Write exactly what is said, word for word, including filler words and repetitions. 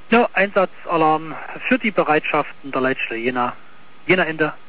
Ja, Einsatzalarm für die Bereitschaften der Leitstelle Jena. Jena Ende.